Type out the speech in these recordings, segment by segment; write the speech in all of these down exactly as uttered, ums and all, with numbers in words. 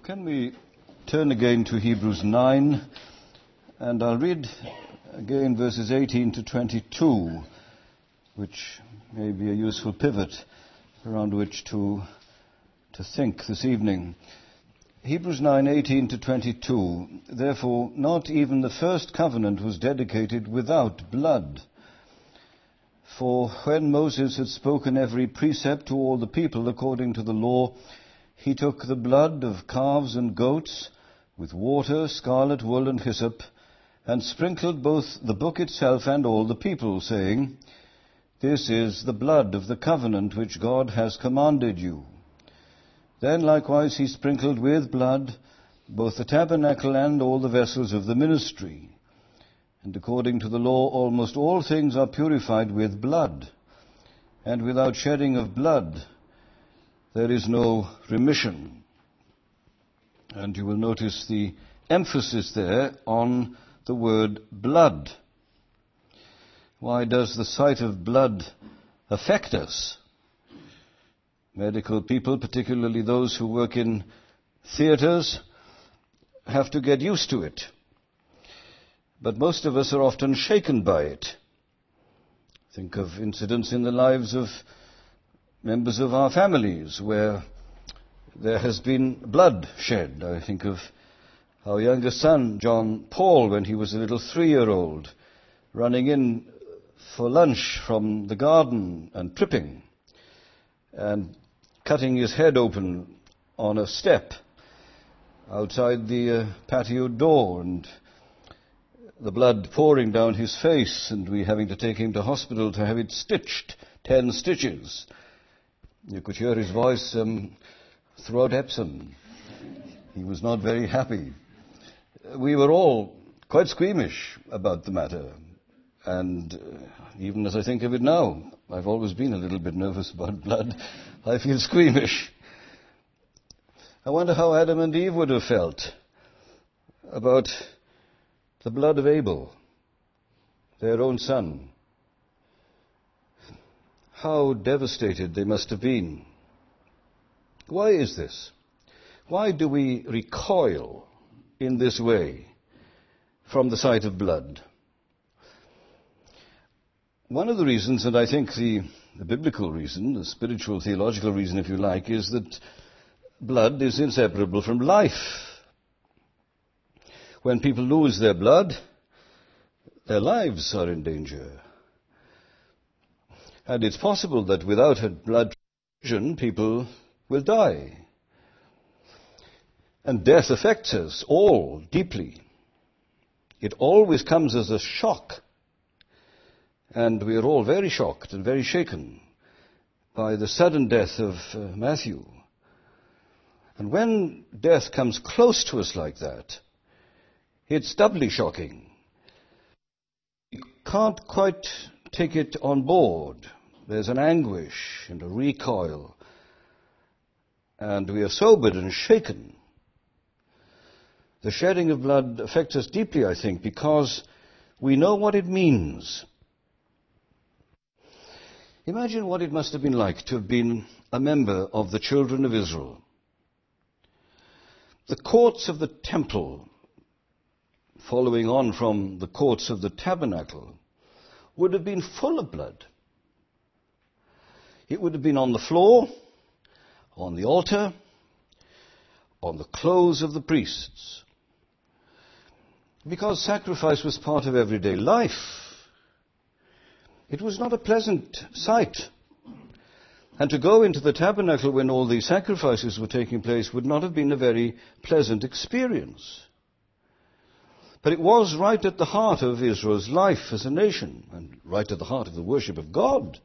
Can we turn again to Hebrews nine, and I'll read again verses eighteen to twenty-two, which may be a useful pivot around which to, to think this evening. Hebrews nine, eighteen to twenty-two. Therefore, not even the first covenant was dedicated without blood. For when Moses had spoken every precept to all the people according to the law, he took the blood of calves and goats with water, scarlet wool, and hyssop, and sprinkled both the book itself and all the people, saying, This is the blood of the covenant which God has commanded you. Then likewise he sprinkled with blood both the tabernacle and all the vessels of the ministry. And according to the law, almost all things are purified with blood, and without shedding of blood there is no remission. And you will notice the emphasis there on the word blood. Why does the sight of blood affect us? Medical people, particularly those who work in theatres, have to get used to it. But most of us are often shaken by it. Think of incidents in the lives of members of our families where there has been blood shed. I think of our youngest son, John Paul, when he was a little three-year-old, running in for lunch from the garden and tripping and cutting his head open on a step outside the uh, patio door, and the blood pouring down his face, and we having to take him to hospital to have it stitched, ten stitches. You could hear his voice um, throughout Epsom. He was not very happy. We were all quite squeamish about the matter, and uh, even as I think of it now, I've always been a little bit nervous about blood. I feel squeamish. I wonder how Adam and Eve would have felt about the blood of Abel, their own son. How devastated they must have been. Why is this? Why do we recoil in this way from the sight of blood? One of the reasons, and I think the, the biblical reason, the spiritual, theological reason, if you like, is that blood is inseparable from life. When people lose their blood, their lives are in danger. And it's possible that without a blood transfusion, people will die. And death affects us all deeply. It always comes as a shock. And we are all very shocked and very shaken by the sudden death of uh, Matthew. And when death comes close to us like that, it's doubly shocking. We can't quite take it on board. There's an anguish and a recoil. And we are sobered and shaken. The shedding of blood affects us deeply, I think, because we know what it means. Imagine what it must have been like to have been a member of the children of Israel. The courts of the temple, following on from the courts of the tabernacle, would have been full of blood. It would have been on the floor, on the altar, on the clothes of the priests. Because sacrifice was part of everyday life, it was not a pleasant sight. And to go into the tabernacle when all these sacrifices were taking place would not have been a very pleasant experience. But it was right at the heart of Israel's life as a nation, and right at the heart of the worship of God.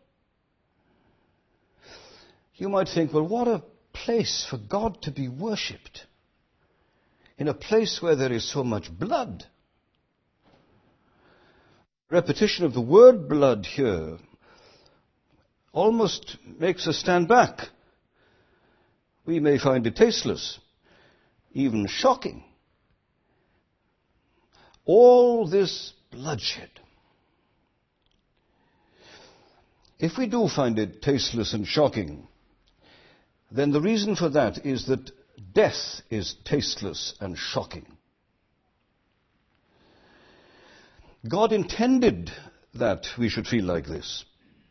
You might think, well, what a place for God to be worshipped, in a place where there is so much blood. Repetition of the word blood here almost makes us stand back. We may find it tasteless, even shocking. All this bloodshed. If we do find it tasteless and shocking, then the reason for that is that death is tasteless and shocking. God intended that we should feel like this.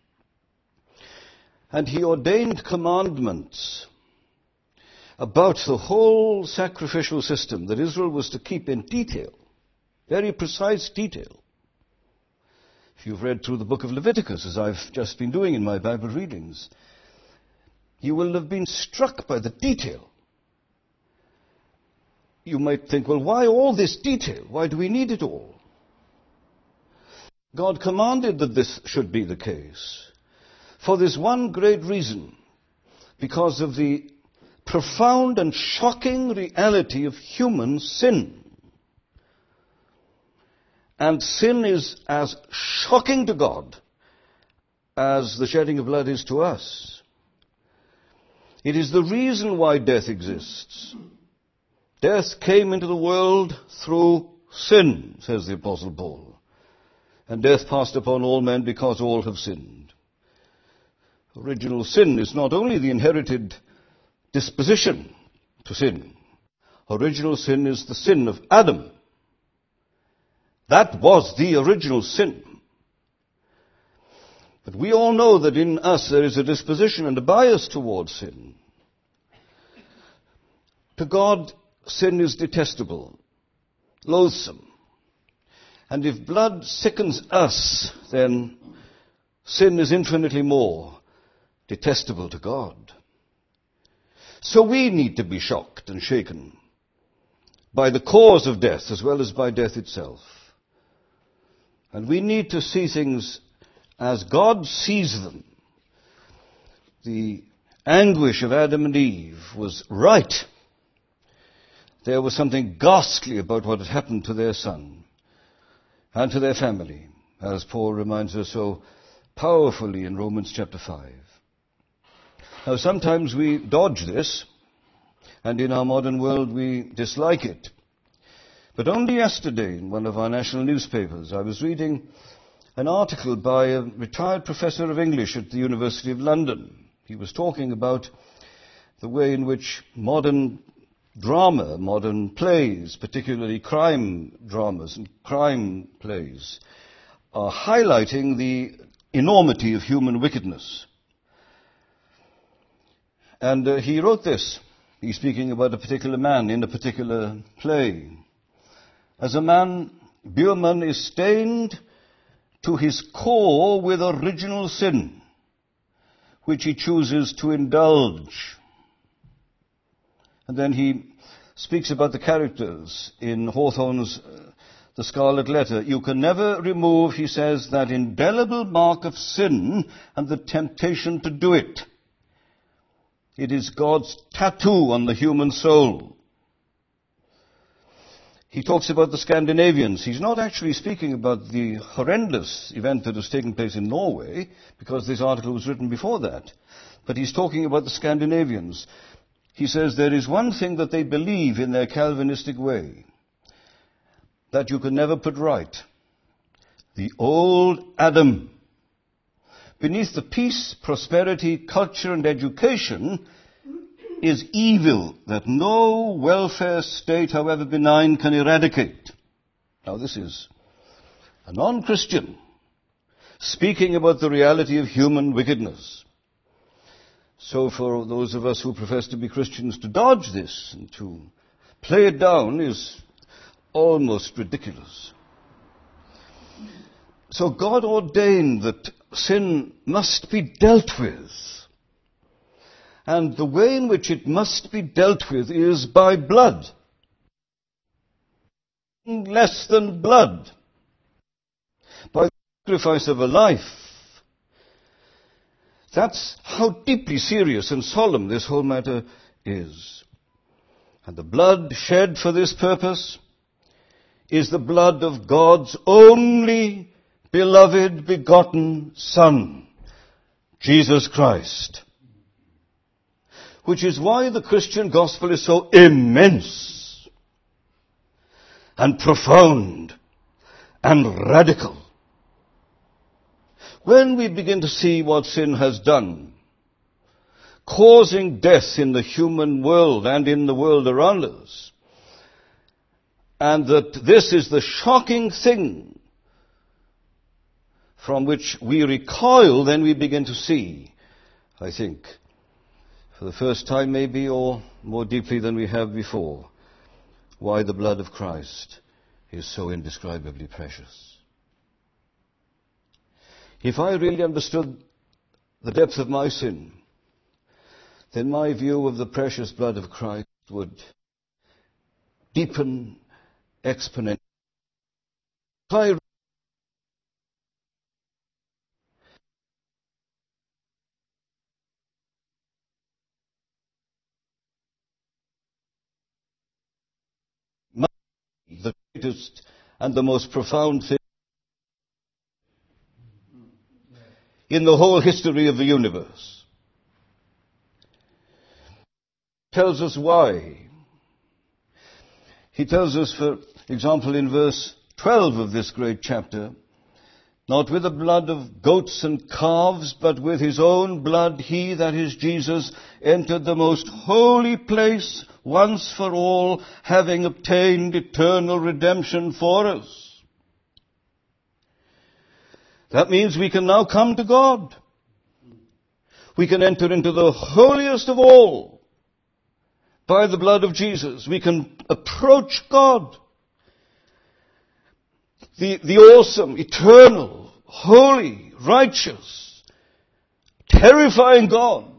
And he ordained commandments about the whole sacrificial system that Israel was to keep in detail, very precise detail. If you've read through the book of Leviticus, as I've just been doing in my Bible readings, you will have been struck by the detail. You might think, well, why all this detail? Why do we need it all? God commanded that this should be the case for this one great reason, because of the profound and shocking reality of human sin. And sin is as shocking to God as the shedding of blood is to us. It is the reason why death exists. Death came into the world through sin, says the Apostle Paul. And death passed upon all men because all have sinned. Original sin is not only the inherited disposition to sin. Original sin is the sin of Adam. That was the original sin. But we all know that in us there is a disposition and a bias towards sin. To God, sin is detestable, loathsome. And if blood sickens us, then sin is infinitely more detestable to God. So we need to be shocked and shaken by the cause of death as well as by death itself. And we need to see things as God sees them. The anguish of Adam and Eve was right. There was something ghastly about what had happened to their son and to their family, as Paul reminds us so powerfully in Romans chapter five. Now, sometimes we dodge this, and in our modern world we dislike it. But only yesterday, in one of our national newspapers, I was reading an article by a retired professor of English at the University of London. He was talking about the way in which modern drama, modern plays, particularly crime dramas and crime plays, are highlighting the enormity of human wickedness. And uh, he wrote this. He's speaking about a particular man in a particular play. As a man, Bierman is stained to his core with original sin, which he chooses to indulge. And then he speaks about the characters in Hawthorne's uh, The Scarlet Letter. You can never remove, he says, that indelible mark of sin and the temptation to do it. It is God's tattoo on the human soul. He talks about the Scandinavians. He's not actually speaking about the horrendous event that has taken place in Norway, because this article was written before that. But he's talking about the Scandinavians. He says there is one thing that they believe in their Calvinistic way, that you can never put right. The old Adam. Beneath the peace, prosperity, culture, and education is evil that no welfare state, however benign, can eradicate. Now this is a non-Christian speaking about the reality of human wickedness. So for those of us who profess to be Christians, to dodge this and to play it down is almost ridiculous. So God ordained that sin must be dealt with. And the way in which it must be dealt with is by blood. Less than blood. By the sacrifice of a life. That's how deeply serious and solemn this whole matter is. And the blood shed for this purpose is the blood of God's only beloved, begotten Son, Jesus Christ. Which is why the Christian gospel is so immense and profound and radical. When we begin to see what sin has done, causing death in the human world and in the world around us. And that this is the shocking thing from which we recoil, then we begin to see, I think, for the first time maybe, or more deeply than we have before, why the blood of Christ is so indescribably precious. If I really understood the depth of my sin, then my view of the precious blood of Christ would deepen exponentially. If I the greatest and the most profound thing in the whole history of the universe. Tells us why. He tells us, for example, in verse twelve of this great chapter, not with the blood of goats and calves, but with his own blood, he, that is Jesus, entered the most holy place once for all, having obtained eternal redemption for us. That means we can now come to God. We can enter into the holiest of all by the blood of Jesus. We can approach God, the, the awesome, eternal, holy, righteous, terrifying God,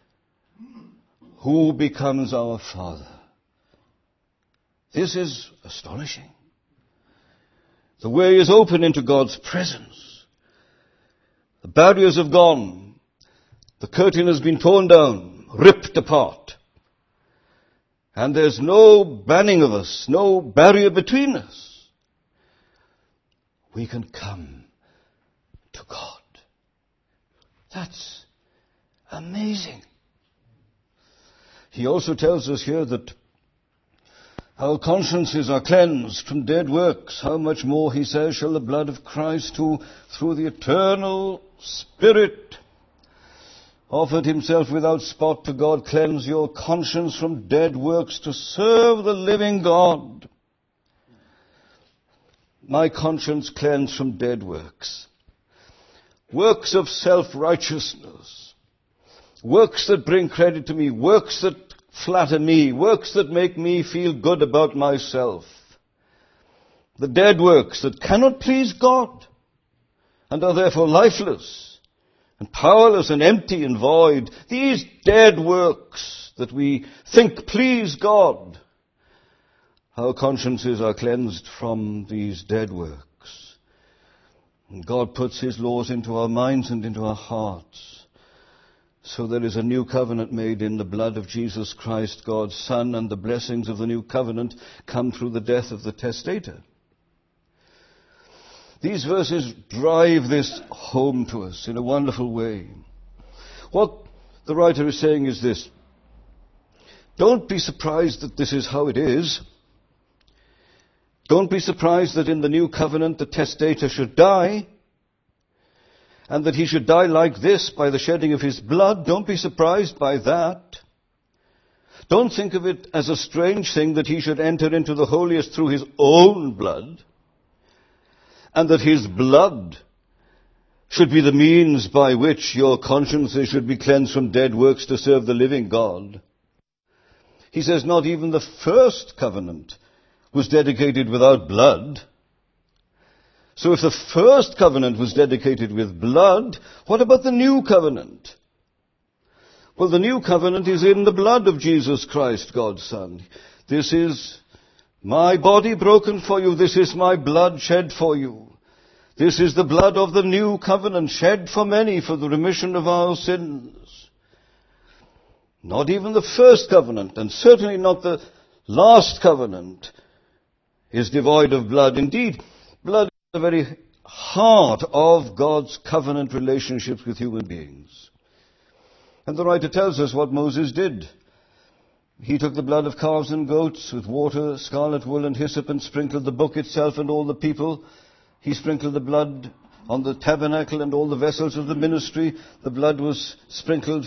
who becomes our Father. This is astonishing. The way is open into God's presence. The barriers have gone. The curtain has been torn down, ripped apart. And there's no banning of us, no barrier between us. We can come to God. That's amazing. He also tells us here that our consciences are cleansed from dead works. How much more, he says, shall the blood of Christ, who through the eternal Spirit offered himself without spot to God, cleanse your conscience from dead works to serve the living God. My conscience cleansed from dead works. Works of self-righteousness. Works that bring credit to me. Works that flatter me. Works that make me feel good about myself. The dead works that cannot please God and are therefore lifeless and powerless and empty and void. These dead works that we think please God. Our consciences are cleansed from these dead works. And God puts his laws into our minds and into our hearts. So there is a new covenant made in the blood of Jesus Christ, God's Son, and the blessings of the new covenant come through the death of the testator. These verses drive this home to us in a wonderful way. What the writer is saying is this: don't be surprised that this is how it is. Don't be surprised that in the new covenant the testator should die, and that he should die like this by the shedding of his blood. Don't be surprised by that. Don't think of it as a strange thing that he should enter into the holiest through his own blood, and that his blood should be the means by which your consciences should be cleansed from dead works to serve the living God. He says not even the first covenant was dedicated without blood. So if the first covenant was dedicated with blood, what about the new covenant? Well, the new covenant is in the blood of Jesus Christ, God's Son. This is my body broken for you. This is my blood shed for you. This is the blood of the new covenant shed for many for the remission of our sins. Not even the first covenant, and certainly not the last covenant, is devoid of blood. Indeed, blood is the very heart of God's covenant relationships with human beings. And the writer tells us what Moses did. He took the blood of calves and goats with water, scarlet wool and hyssop, and sprinkled the book itself and all the people. He sprinkled the blood on the tabernacle and all the vessels of the ministry. The blood was sprinkled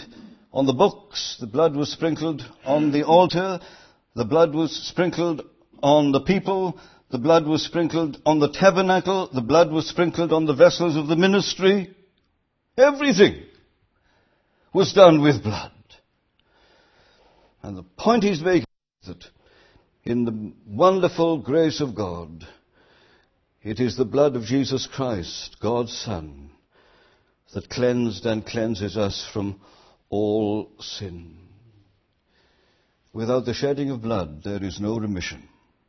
on the books, the blood was sprinkled on the altar, the blood was sprinkled on the people, the blood was sprinkled on the tabernacle, the blood was sprinkled on the vessels of the ministry. Everything was done with blood. And the point he's making is that in the wonderful grace of God, it is the blood of Jesus Christ, God's Son, that cleansed and cleanses us from all sin. Without the shedding of blood, there is no remission.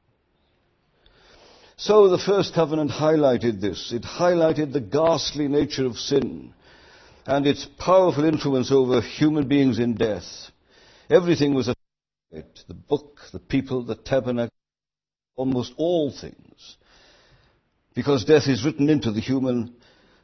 So the first covenant highlighted this. It highlighted the ghastly nature of sin and its powerful influence over human beings in death. Everything was affected. The book, the people, the tabernacle, almost all things. Because death is written into the human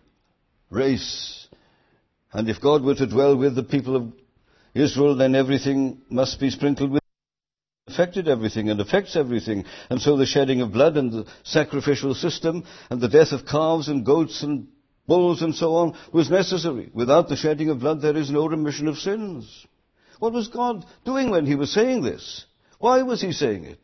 race. And if God were to dwell with the people of Israel, then everything must be sprinkled with. Affected everything and affects everything. And so the shedding of blood and the sacrificial system and the death of calves and goats and bulls and so on was necessary. Without the shedding of blood, there is no remission of sins. What was God doing when he was saying this? Why was he saying it?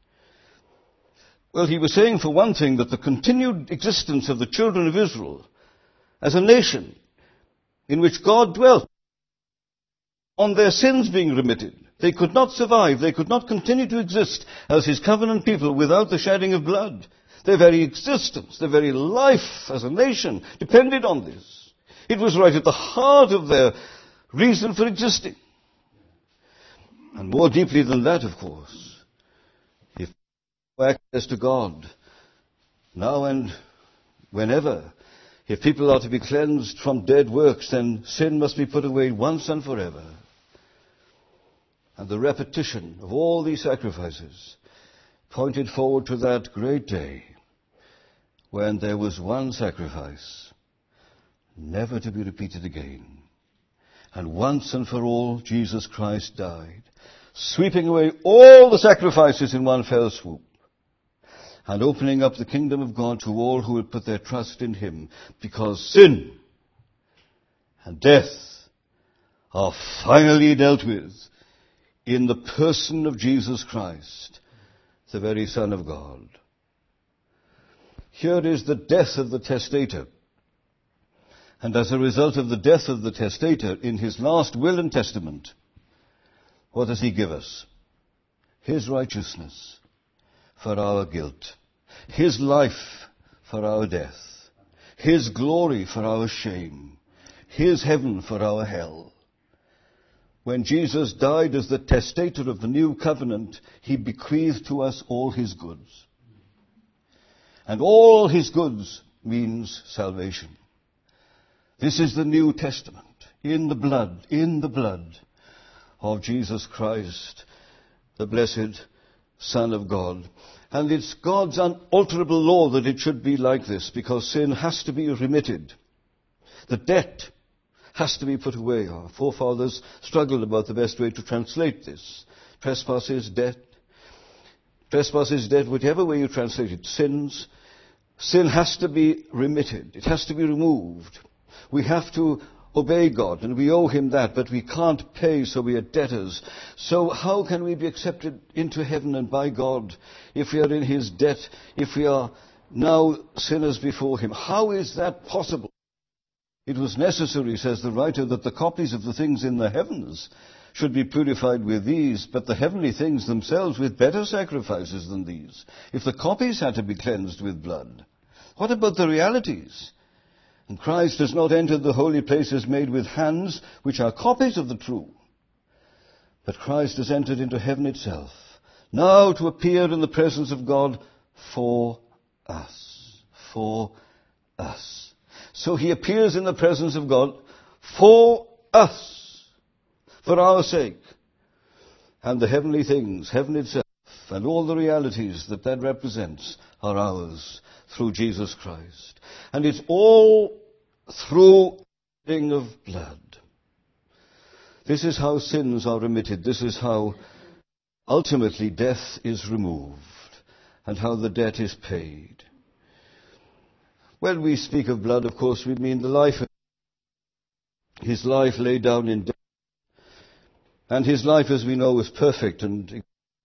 Well, he was saying, for one thing, that the continued existence of the children of Israel as a nation in which God dwelt, on their sins being remitted. They could not survive, they could not continue to exist as his covenant people without the shedding of blood. Their very existence, their very life as a nation depended on this. It was right at the heart of their reason for existing. And more deeply than that, of course, if access to God, now and whenever, if people are to be cleansed from dead works, then sin must be put away once and forever. And the repetition of all these sacrifices pointed forward to that great day when there was one sacrifice, never to be repeated again. And once and for all, Jesus Christ died, sweeping away all the sacrifices in one fell swoop, and opening up the kingdom of God to all who will put their trust in him, because sin and death are finally dealt with in the person of Jesus Christ, the very Son of God. Here is the death of the testator. And as a result of the death of the testator in his last will and testament, what does he give us? His righteousness for our guilt, his life for our death, his glory for our shame, his heaven for our hell. When Jesus died as the testator of the new covenant, he bequeathed to us all his goods. And all his goods means salvation. This is the New Testament, in the blood, in the blood of Jesus Christ, the blessed Son of God. And it's God's unalterable law that it should be like this, because sin has to be remitted. The debt has to be put away. Our forefathers struggled about the best way to translate this. Trespass is debt. Trespass is debt, whichever way you translate it. Sins. Sin has to be remitted. It has to be removed. We have to obey God, and we owe him that, but we can't pay, so we are debtors. So how can we be accepted into heaven and by God if we are in his debt, if we are now sinners before him? How is that possible? It was necessary, says the writer, that the copies of the things in the heavens should be purified with these, but the heavenly things themselves with better sacrifices than these. If the copies had to be cleansed with blood, what about the realities? And Christ has not entered the holy places made with hands, which are copies of the true. But Christ has entered into heaven itself, now to appear in the presence of God for us. For us. So he appears in the presence of God for us, for our sake. And the heavenly things, heaven itself, and all the realities that that represents are ours through Jesus Christ. And it's all through the shedding of blood. This is how sins are remitted. This is how ultimately death is removed and how the debt is paid. When we speak of blood, of course, we mean the life of his life laid down in death And his life, as we know, was perfect and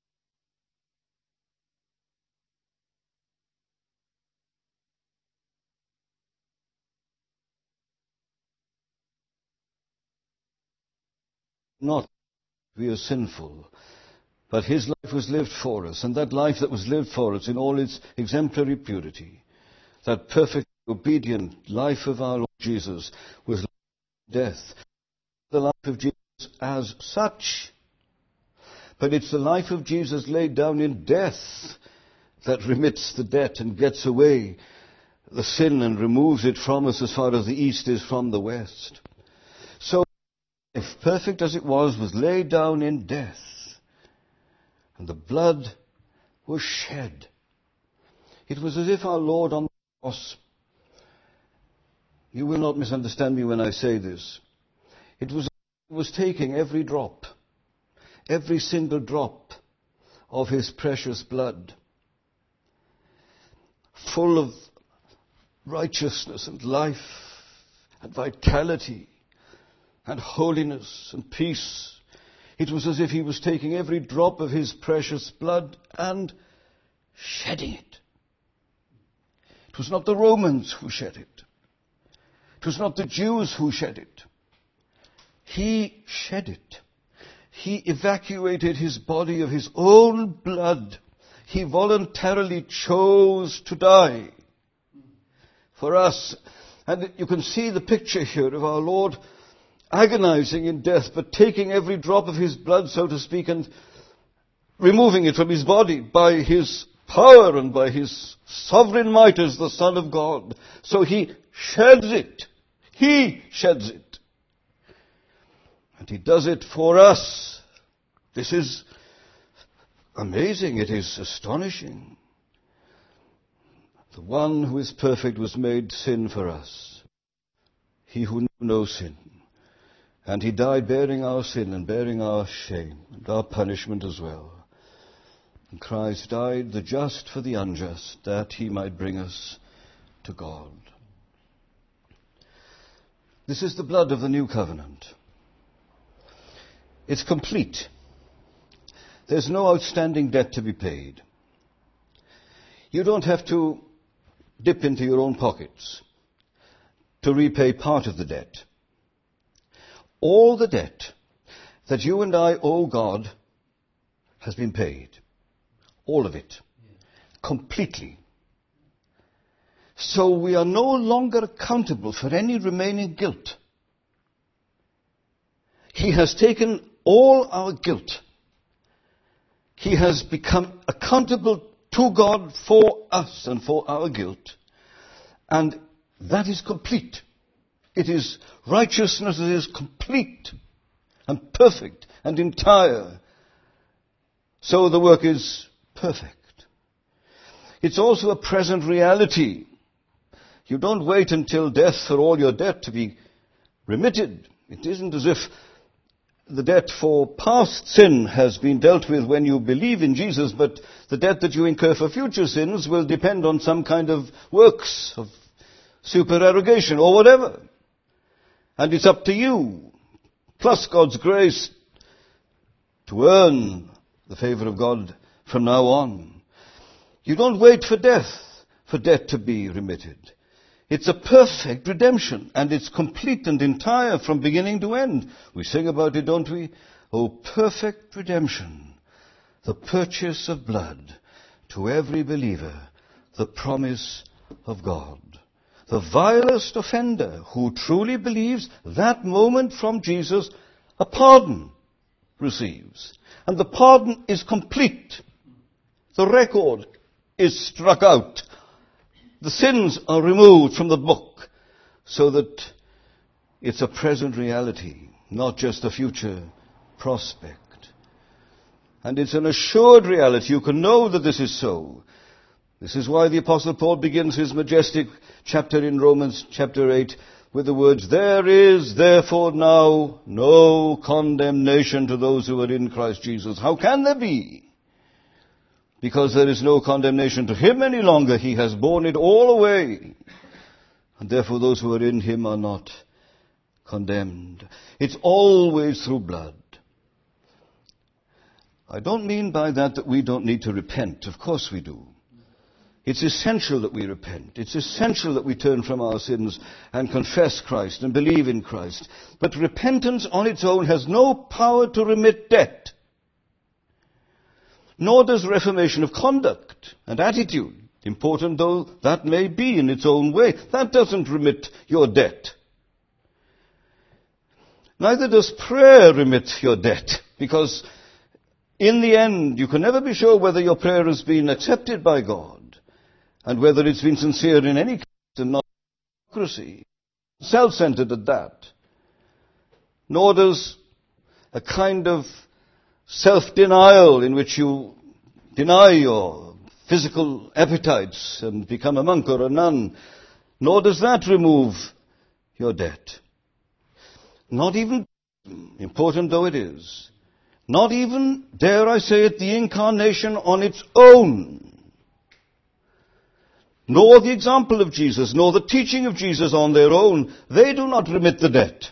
not we are sinful. But his life was lived for us, and that life that was lived for us in all its exemplary purity, that perfect, obedient life of our Lord Jesus, was death. The life of Jesus as such. But it's the life of Jesus laid down in death that remits the debt and gets away the sin and removes it from us as far as the east is from the west. So, if perfect as it was, was laid down in death, and the blood was shed. It was as if our Lord on the cross, you will not misunderstand me when I say this, it was, it was taking every drop, every single drop of his precious blood, full of righteousness and life and vitality and holiness and peace. It was as if he was taking every drop of his precious blood and shedding it. It was not the Romans who shed it. It was not the Jews who shed it. He shed it. He evacuated his body of his own blood. He voluntarily chose to die for us. And you can see the picture here of our Lord agonizing in death, but taking every drop of his blood, so to speak, and removing it from his body by his power and by his sovereign might as the Son of God. So he sheds it. He sheds it. And he does it for us. This is amazing. It is astonishing. The one who is perfect was made sin for us. He who knew no sin. And he died bearing our sin and bearing our shame and our punishment as well. And Christ died, the just for the unjust, that he might bring us to God. This is the blood of the new covenant. It's complete. There's no outstanding debt to be paid. You don't have to dip into your own pockets to repay part of the debt. All the debt that you and I owe God has been paid. All of it. Completely. So we are no longer accountable for any remaining guilt. He has taken all our guilt. He has become accountable to God for us and for our guilt. And that is complete. It is righteousness that is complete and perfect and entire. So the work is perfect. It's also a present reality. You don't wait until death for all your debt to be remitted. It isn't as if the debt for past sin has been dealt with when you believe in Jesus, but the debt that you incur for future sins will depend on some kind of works of supererogation or whatever. And it's up to you, plus God's grace, to earn the favor of God from now on. You don't wait for death, for debt to be remitted. It's a perfect redemption, and it's complete and entire from beginning to end. We sing about it, don't we? Oh, perfect redemption, the purchase of blood to every believer, the promise of God. The vilest offender who truly believes, that moment from Jesus, a pardon receives. And the pardon is complete. The record is struck out. The sins are removed from the book so that it's a present reality, not just a future prospect. And it's an assured reality. You can know that this is so. This is why the Apostle Paul begins his majestic chapter in Romans chapter eight with the words, "There is therefore now no condemnation to those who are in Christ Jesus." How can there be? Because there is no condemnation to him any longer. He has borne it all away. And therefore those who are in him are not condemned. It's always through blood. I don't mean by that that we don't need to repent. Of course we do. It's essential that we repent. It's essential that we turn from our sins and confess Christ and believe in Christ. But repentance on its own has no power to remit debt. Nor does reformation of conduct and attitude, important though that may be in its own way. That doesn't remit your debt. Neither does prayer remit your debt, because in the end you can never be sure whether your prayer has been accepted by God and whether it's been sincere in any case and not hypocrisy, self-centered at that. Nor does a kind of self-denial in which you deny your physical appetites and become a monk or a nun, nor does that remove your debt. Not even, important though it is, not even, dare I say it, the incarnation on its own, nor the example of Jesus, nor the teaching of Jesus on their own, they do not remit the debt.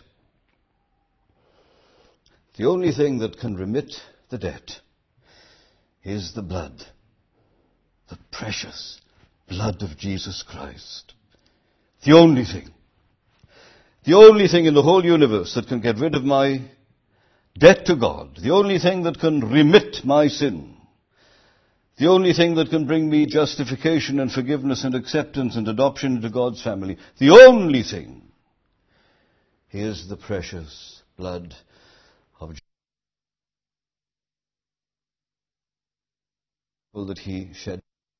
The only thing that can remit the debt is the blood, the precious blood of Jesus Christ. The only thing. The only thing in the whole universe that can get rid of my debt to God. The only thing that can remit my sin. The only thing that can bring me justification and forgiveness and acceptance and adoption into God's family. The only thing is the precious blood of Jesus that he shed.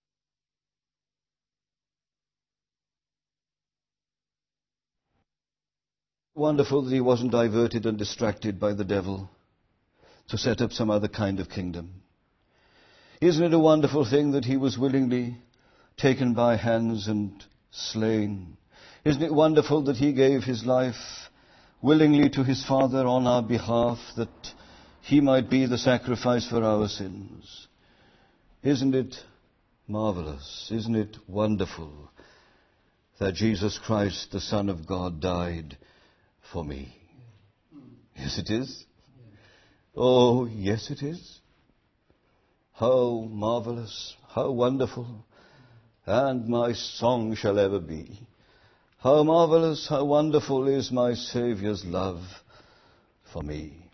Wonderful that he wasn't diverted and distracted by the devil to set up some other kind of kingdom. Isn't it a wonderful thing that he was willingly taken by hands and slain? Isn't it wonderful that he gave his life willingly to his Father on our behalf, that he might be the sacrifice for our sins? Isn't it marvelous? Isn't it wonderful that Jesus Christ, the Son of God, died for me? Yes, it is. Oh, yes, it is. How marvelous, how wonderful, and my song shall ever be. How marvelous, how wonderful is my Saviour's love for me.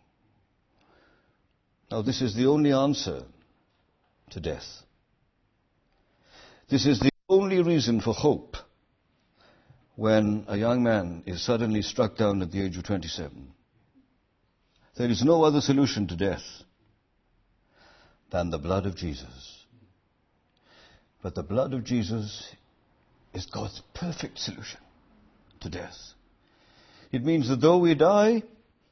Now, this is the only answer to death. This is the only reason for hope when a young man is suddenly struck down at the age of twenty-seven. There is no other solution to death than the blood of Jesus. But the blood of Jesus is God's perfect solution to death. It means that though we die,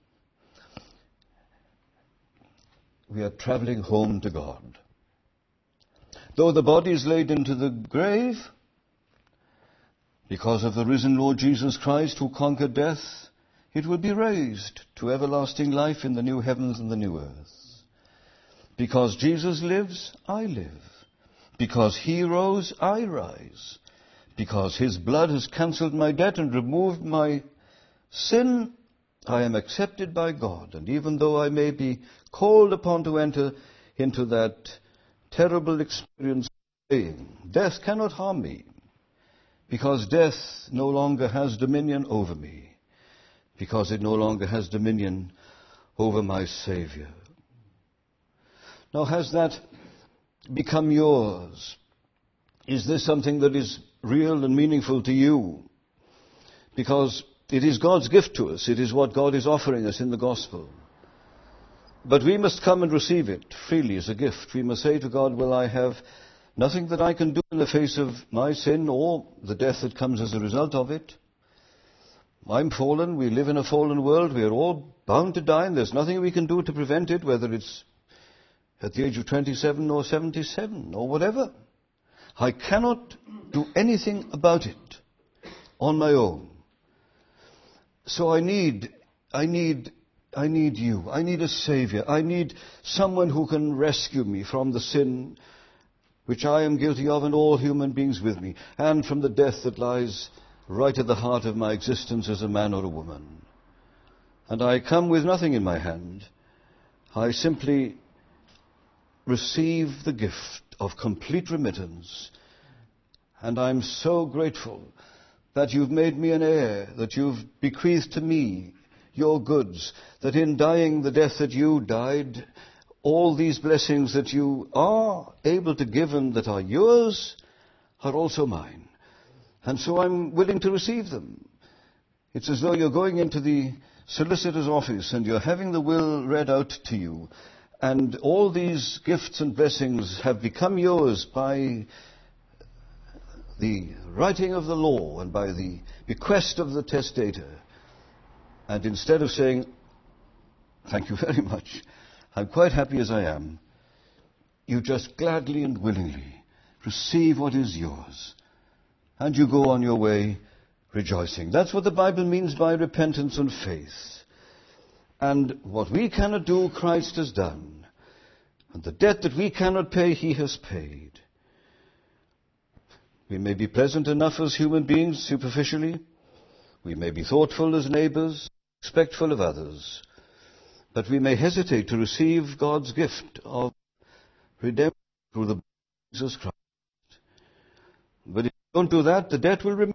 we are traveling home to God. Though the body is laid into the grave, because of the risen Lord Jesus Christ who conquered death, it will be raised to everlasting life in the new heavens and the new earth. Because Jesus lives, I live. Because he rose, I rise. Because his blood has cancelled my debt and removed my sin, I am accepted by God. And even though I may be called upon to enter into that terrible experience of saying, death cannot harm me, because death no longer has dominion over me, because it no longer has dominion over my Savior. Now, has that become yours? Is this something that is real and meaningful to you? Because it is God's gift to us. It is what God is offering us in the gospel. But we must come and receive it freely as a gift. We must say to God, well, I have nothing that I can do in the face of my sin or the death that comes as a result of it. I'm fallen. We live in a fallen world. We are all bound to die, and there's nothing we can do to prevent it, whether it's at the age of twenty-seven or seventy-seven or whatever. I cannot do anything about it on my own. So I need, I need, I need you. I need a Savior. I need someone who can rescue me from the sin which I am guilty of, and all human beings with me, and from the death that lies right at the heart of my existence as a man or a woman. And I come with nothing in my hand. I simply receive the gift of complete remittance. And I'm so grateful that you've made me an heir, that you've bequeathed to me your goods, that in dying the death that you died, all these blessings that you are able to give and that are yours are also mine. And so I'm willing to receive them. It's as though you're going into the solicitor's office and you're having the will read out to you, and all these gifts and blessings have become yours by the writing of the law and by the bequest of the testator. And instead of saying, thank you very much, I'm quite happy as I am, you just gladly and willingly receive what is yours, and you go on your way rejoicing. That's what the Bible means by repentance and faith. And what we cannot do, Christ has done. And the debt that we cannot pay, he has paid. We may be pleasant enough as human beings superficially. We may be thoughtful as neighbors, respectful of others. But we may hesitate to receive God's gift of redemption through the blood of Jesus Christ. But if we don't do that, the debt will remain.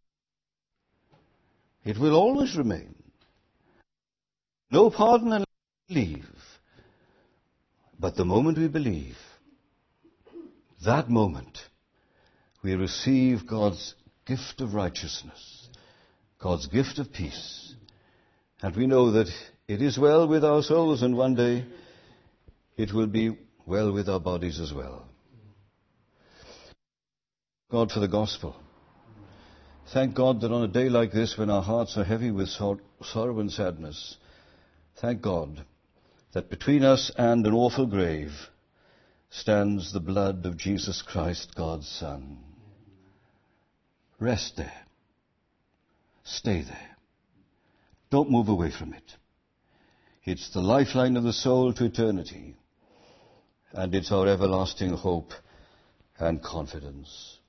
It will always remain. No pardon unless we believe. But the moment we believe, that moment, we receive God's gift of righteousness, God's gift of peace. And we know that it is well with our souls, and one day it will be well with our bodies as well. God for the gospel. Thank God that on a day like this, when our hearts are heavy with sor- sorrow and sadness, thank God that between us and an awful grave stands the blood of Jesus Christ, God's Son. Rest there. Stay there. Don't move away from it. It's the lifeline of the soul to eternity, and it's our everlasting hope and confidence.